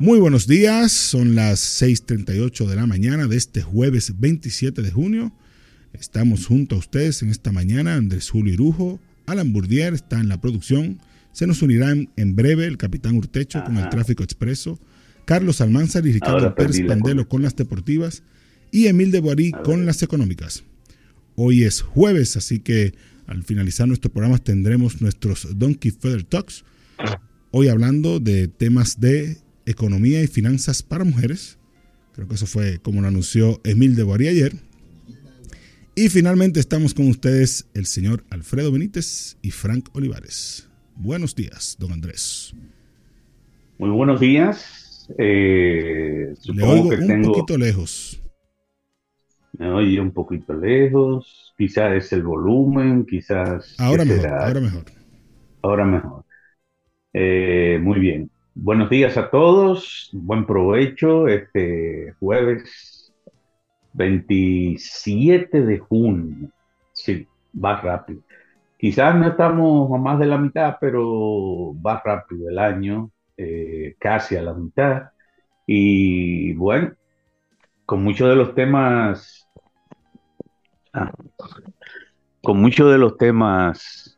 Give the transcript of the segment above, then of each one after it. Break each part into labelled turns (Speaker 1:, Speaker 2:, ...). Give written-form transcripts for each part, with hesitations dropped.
Speaker 1: Muy buenos días, son las 6:38 de la mañana de este jueves 27 de junio. Estamos junto a ustedes en esta mañana, Andrés Julio Irujo, Alan Burdier está en la producción, se nos unirán en breve el capitán Urtecho con el tráfico expreso, Carlos Almanzar y Ricardo Pérez Pandelo con las deportivas y Emil de Boarí con las económicas. Hoy es jueves, así que al finalizar nuestro programa tendremos nuestros Donkey Feather Talks, hoy hablando de temas de economía y finanzas para mujeres. Creo que eso fue como lo anunció Emil de Boarí ayer. Y finalmente estamos con ustedes el señor Alfredo Benítez y Frank Olivares. Buenos días, don Andrés.
Speaker 2: Muy buenos días.
Speaker 1: Le oigo un poquito lejos.
Speaker 2: Me oye un poquito lejos. Quizás es el volumen, quizás...
Speaker 1: Ahora mejor, ahora mejor.
Speaker 2: Ahora mejor. Muy bien. Buenos días a todos. Buen provecho. Este jueves 27 de junio. Sí, va rápido. Quizás no estamos a más de la mitad, pero va rápido el año, casi a la mitad. Y bueno, con muchos de los temas, ah, con muchos de los temas,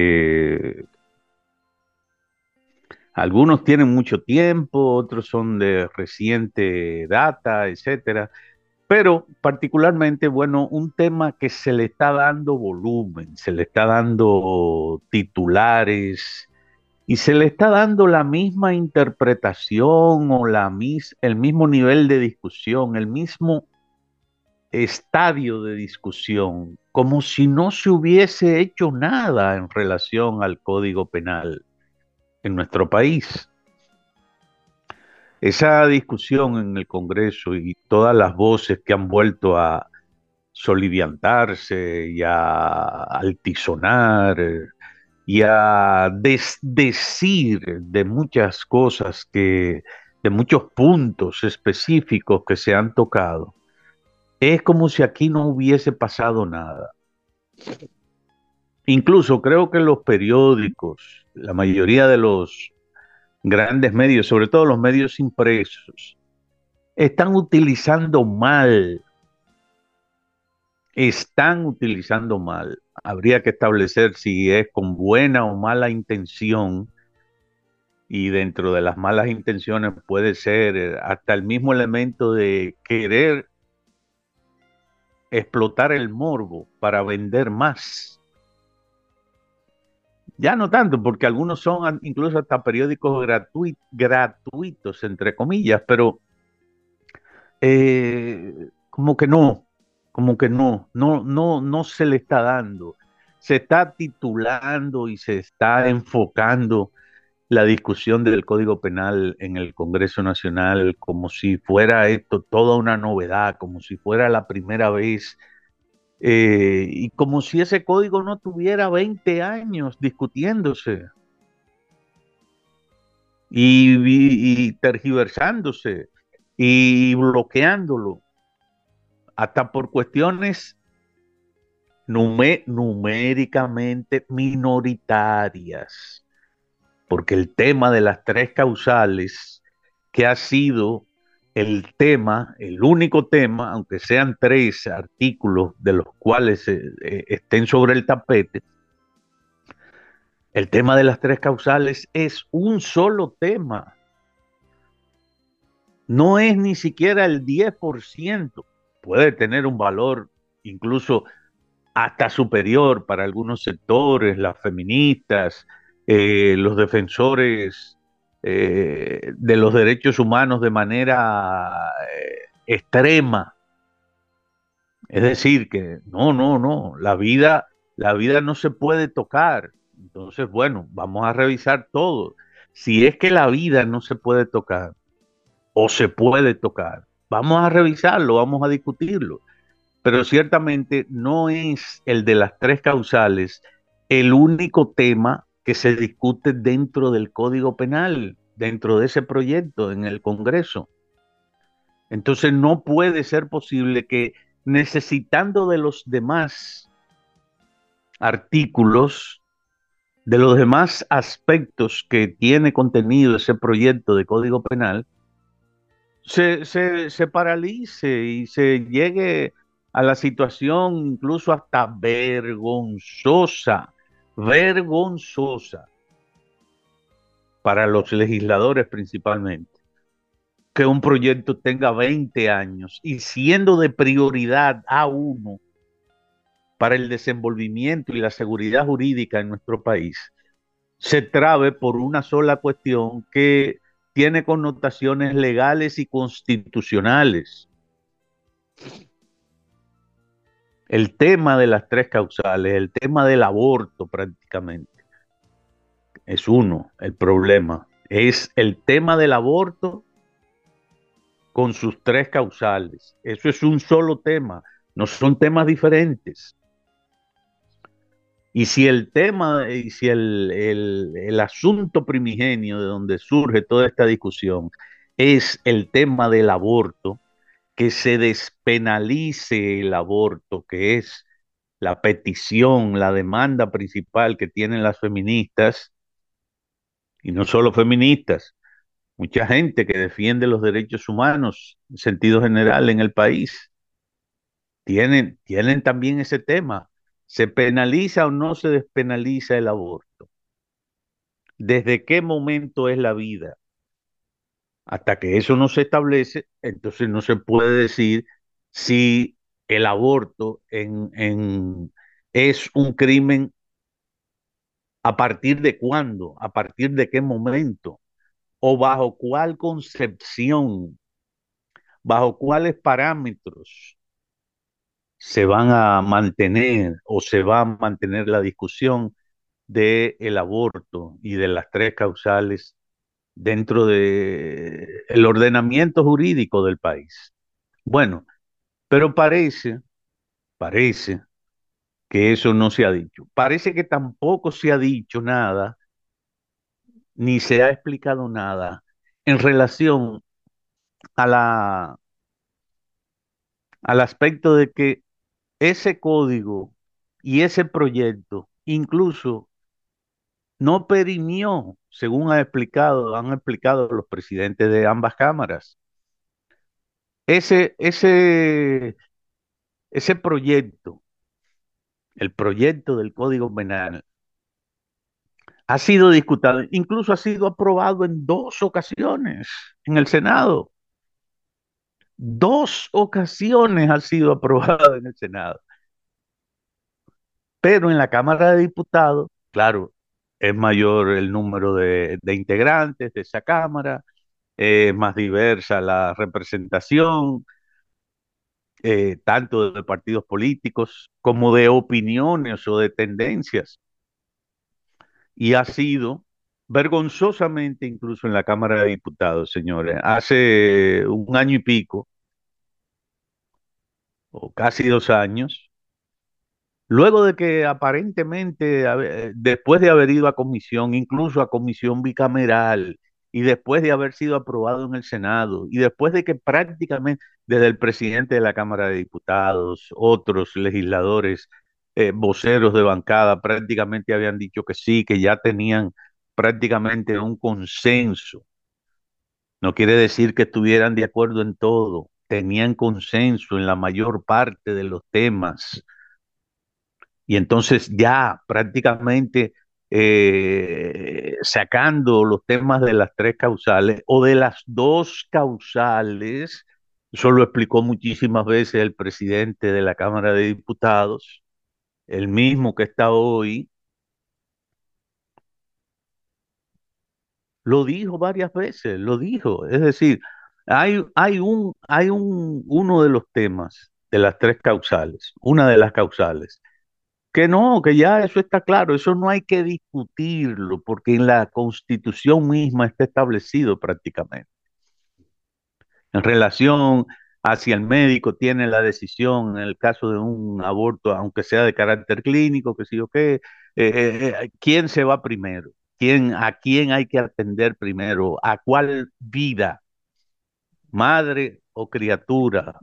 Speaker 2: algunos tienen mucho tiempo, otros son de reciente data, etcétera. Pero particularmente, bueno, un tema que se le está dando volumen, se le está dando titulares y se le está dando la misma interpretación o el mismo nivel de discusión, el mismo estadio de discusión, como si no se hubiese hecho nada en relación al Código Penal en nuestro país. Esa discusión en el Congreso y todas las voces que han vuelto a soliviantarse y a altisonar y a decir de muchas cosas de muchos puntos específicos que se han tocado, es como si aquí no hubiese pasado nada. Incluso creo que los periódicos, la mayoría de los grandes medios, sobre todo los medios impresos, están utilizando mal. Habría que establecer si es con buena o mala intención, y dentro de las malas intenciones puede ser hasta el mismo elemento de querer explotar el morbo para vender más. Ya no tanto, porque algunos son incluso hasta periódicos gratuitos, entre comillas, pero como que no se le está dando. Se está titulando y se está enfocando la discusión del Código Penal en el Congreso Nacional como si fuera esto toda una novedad, como si fuera la primera vez, y como si ese código no tuviera 20 años discutiéndose y tergiversándose y bloqueándolo, hasta por cuestiones numéricamente minoritarias, porque el tema de las tres causales, que ha sido el único tema, aunque sean tres artículos de los cuales estén sobre el tapete, el tema de las tres causales es un solo tema. No es ni siquiera el 10%. Puede tener un valor incluso hasta superior para algunos sectores, las feministas, los defensores de los derechos humanos de manera extrema. Es decir, que no, la vida no se puede tocar. Entonces, bueno, vamos a revisar todo. Si es que la vida no se puede tocar o se puede tocar, vamos a revisarlo, vamos a discutirlo. Pero ciertamente no es el de las tres causales el único tema que se discute dentro del Código Penal, dentro de ese proyecto en el Congreso. Entonces no puede ser posible que, necesitando de los demás artículos, de los demás aspectos que tiene contenido ese proyecto de Código Penal, se paralice y se llegue a la situación incluso hasta vergonzosa, vergonzosa para los legisladores principalmente, que un proyecto tenga 20 años y siendo de prioridad a uno para el desenvolvimiento y la seguridad jurídica en nuestro país, se trabe por una sola cuestión que tiene connotaciones legales y constitucionales. El tema de las tres causales, el tema del aborto prácticamente, es uno, el problema. Es el tema del aborto con sus tres causales. Eso es un solo tema, no son temas diferentes. Y si el tema, y si el asunto primigenio de donde surge toda esta discusión es el tema del aborto, que se despenalice el aborto, que es la petición, la demanda principal que tienen las feministas, y no solo feministas, mucha gente que defiende los derechos humanos en sentido general en el país, tienen también ese tema. ¿Se penaliza o no se despenaliza el aborto? ¿Desde qué momento es la vida? Hasta que eso no se establece, entonces no se puede decir si el aborto es un crimen a partir de cuándo, a partir de qué momento, o bajo cuál concepción, bajo cuáles parámetros se van a mantener o se va a mantener la discusión del aborto y de las tres causales dentro del ordenamiento jurídico del país. Bueno, pero parece que eso no se ha dicho. Parece que tampoco se ha dicho nada, ni se ha explicado nada en relación a al aspecto de que ese código y ese proyecto incluso no perimió, según han explicado los presidentes de ambas cámaras. Ese, ese, ese proyecto, el proyecto del Código Penal, ha sido discutido, incluso ha sido aprobado en dos ocasiones en el Senado. Dos ocasiones ha sido aprobado en el Senado. Pero en la Cámara de Diputados, claro, es mayor el número de integrantes de esa Cámara, es más diversa la representación, tanto de partidos políticos como de opiniones o de tendencias. Y ha sido vergonzosamente incluso en la Cámara de Diputados, señores. Hace un año y pico, o casi 2 años, luego de que aparentemente, después de haber ido a comisión, incluso a comisión bicameral, y después de haber sido aprobado en el Senado, y después de que prácticamente desde el presidente de la Cámara de Diputados, otros legisladores, voceros de bancada, prácticamente habían dicho que sí, que ya tenían prácticamente un consenso. No quiere decir que estuvieran de acuerdo en todo, tenían consenso en la mayor parte de los temas y entonces ya prácticamente sacando los temas de las tres causales o de las dos causales, eso lo explicó muchísimas veces el presidente de la Cámara de Diputados, el mismo que está hoy, lo dijo varias veces, lo dijo. Es decir, uno de los temas de las tres causales, una de las causales que no, que ya eso está claro, eso no hay que discutirlo, porque en la Constitución misma está establecido prácticamente. En relación hacia el médico, tiene la decisión en el caso de un aborto, aunque sea de carácter clínico, que sí o qué, ¿quién se va primero? ¿A quién hay que atender primero? ¿A cuál vida, madre o criatura?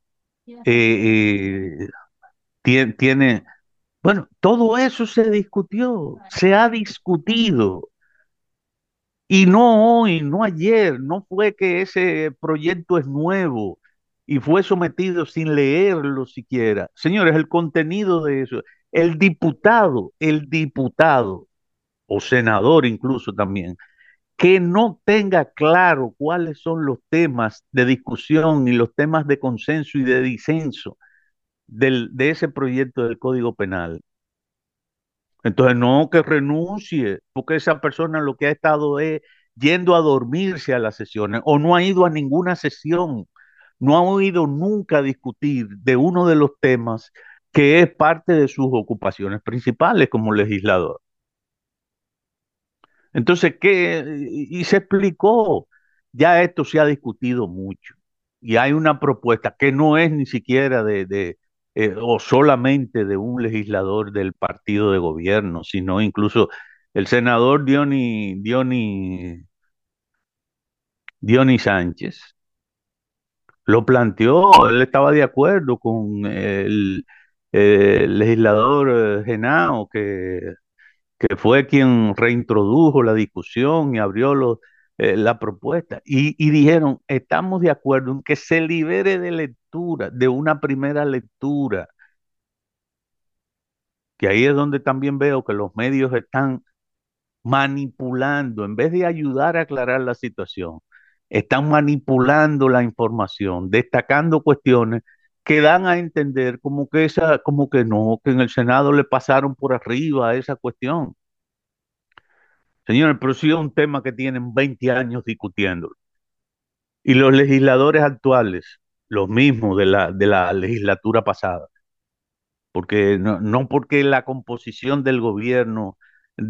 Speaker 2: Tiene, bueno, todo eso se discutió, se ha discutido. Y no hoy, no ayer, no fue que ese proyecto es nuevo y fue sometido sin leerlo siquiera. Señores, el contenido de eso, el diputado o senador incluso también, que no tenga claro cuáles son los temas de discusión y los temas de consenso y de disenso de ese proyecto del Código Penal. Entonces, no que renuncie, porque esa persona lo que ha estado es yendo a dormirse a las sesiones o no ha ido a ninguna sesión, no ha oído nunca discutir de uno de los temas que es parte de sus ocupaciones principales como legislador. Entonces, ¿qué? Y se explicó, ya esto se ha discutido mucho y hay una propuesta que no es ni siquiera o solamente de un legislador del partido de gobierno, sino incluso el senador Diony Sánchez lo planteó, él estaba de acuerdo con el legislador Genao, que fue quien reintrodujo la discusión y abrió la propuesta. Y dijeron, estamos de acuerdo en que se libere de lectura, de una primera lectura, que ahí es donde también veo que los medios están manipulando, en vez de ayudar a aclarar la situación, están manipulando la información, destacando cuestiones que dan a entender como que no, que en el Senado le pasaron por arriba a esa cuestión. Señores, pero sí es un tema que tienen 20 años discutiendo. Y los legisladores actuales, los mismos de la legislatura pasada, porque no porque la composición del gobierno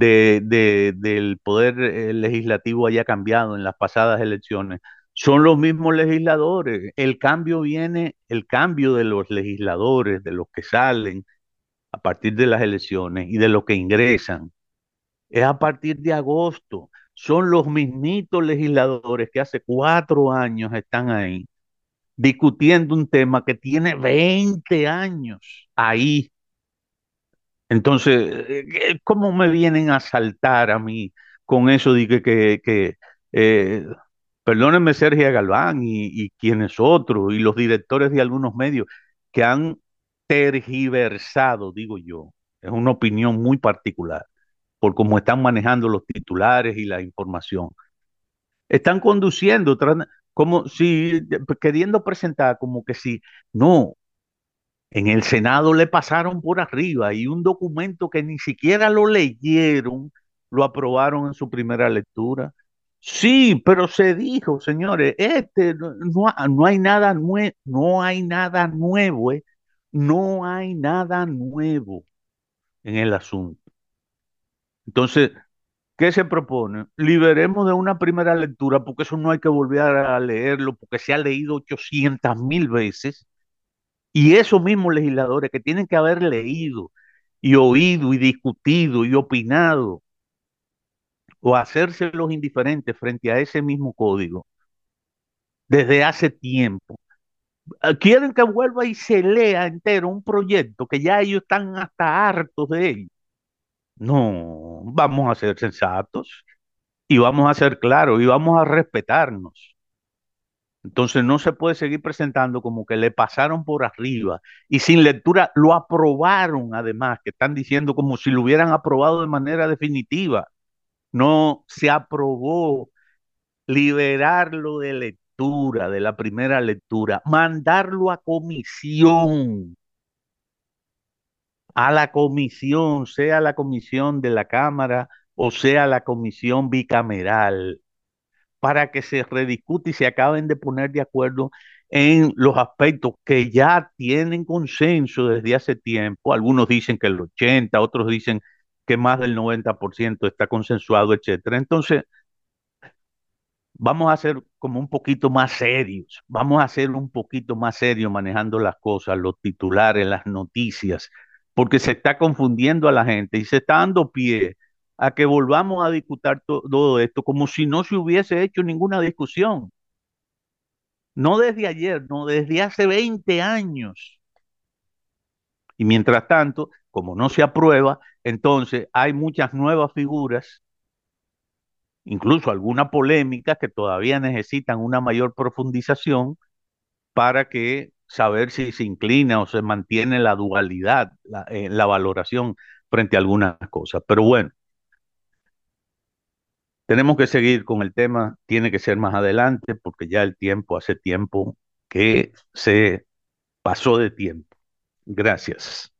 Speaker 2: del poder legislativo haya cambiado en las pasadas elecciones, son los mismos legisladores. El cambio de los legisladores, de los que salen a partir de las elecciones y de los que ingresan es a partir de agosto. Son los mismitos legisladores que hace 4 años están ahí discutiendo un tema que tiene 20 años ahí. Entonces, ¿cómo me vienen a saltar a mí con eso de eh, perdónenme Sergio Galván y quienes otros y los directores de algunos medios que han tergiversado, digo yo, es una opinión muy particular por cómo están manejando los titulares y la información. Están conduciendo como si queriendo presentar como que si no, en el Senado le pasaron por arriba y un documento que ni siquiera lo leyeron, lo aprobaron en su primera lectura. Sí, pero se dijo, señores, no hay nada nuevo, no hay nada nuevo, no hay nada nuevo en el asunto. Entonces, ¿qué se propone? Liberemos de una primera lectura, porque eso no hay que volver a leerlo, porque se ha leído 800.000 veces, y esos mismos legisladores que tienen que haber leído y oído y discutido y opinado o hacerse los indiferentes frente a ese mismo código desde hace tiempo. Quieren que vuelva y se lea entero un proyecto que ya ellos están hasta hartos de ello. No, vamos a ser sensatos y vamos a ser claros y vamos a respetarnos. Entonces no se puede seguir presentando como que le pasaron por arriba y sin lectura lo aprobaron además, que están diciendo como si lo hubieran aprobado de manera definitiva. No se aprobó liberarlo de lectura, de la primera lectura, mandarlo a la comisión, sea la comisión de la Cámara o sea la comisión bicameral para que se rediscute y se acaben de poner de acuerdo en los aspectos que ya tienen consenso desde hace tiempo. Algunos dicen que el 80, otros dicen que más del 90% está consensuado, etcétera. Entonces, vamos a ser como un poquito más serios, vamos a ser un poquito más serios manejando las cosas, los titulares, las noticias, porque se está confundiendo a la gente y se está dando pie a que volvamos a discutir todo esto como si no se hubiese hecho ninguna discusión. No desde ayer, no desde hace 20 años. Y mientras tanto, como no se aprueba, entonces hay muchas nuevas figuras incluso algunas polémicas que todavía necesitan una mayor profundización para que saber si se inclina o se mantiene la dualidad, la valoración frente a algunas cosas. Pero bueno, tenemos que seguir con el tema, tiene que ser más adelante porque ya el tiempo, hace tiempo que se pasó de tiempo. Gracias.